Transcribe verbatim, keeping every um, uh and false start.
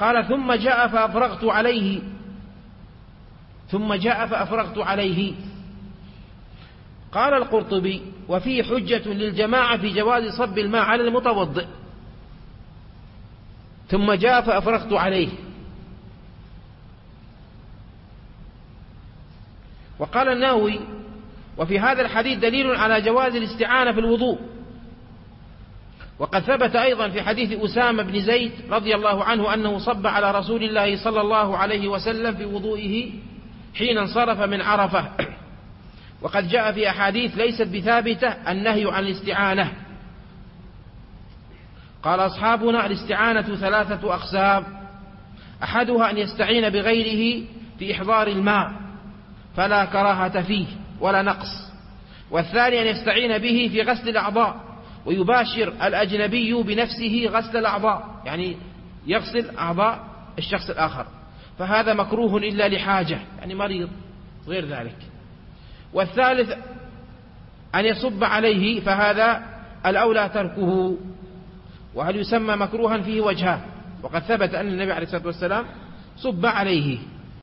قال ثم جاء فأفرغت عليه ثم جاء فأفرغت عليه. قال القرطبي: وفيه حجة للجماعة في جواز صب الماء على المتوضئ. ثم جاء فأفرغت عليه. وقال النووي: وفي هذا الحديث دليل على جواز الاستعانة في الوضوء. وقد ثبت أيضا في حديث أسامة بن زيد رضي الله عنه أنه صب على رسول الله صلى الله عليه وسلم في وضوئه حين انصرف من عرفة. وقد جاء في أحاديث ليست بثابتة النهي عن الاستعانة. قال أصحابنا: الاستعانة ثلاثة أقسام: أحدها أن يستعين بغيره في إحضار الماء فلا كراهة فيه ولا نقص، والثاني أن يستعين به في غسل الأعضاء ويباشر الأجنبي بنفسه غسل الأعضاء، يعني يغسل أعضاء الشخص الآخر، فهذا مكروه إلا لحاجة، يعني مريض غير ذلك. والثالث أن يصب عليه، فهذا الأولى تركه. وهل يسمى مكروها فيه وجهان، وقد ثبت أن النبي عليه الصلاة والسلام صب عليه.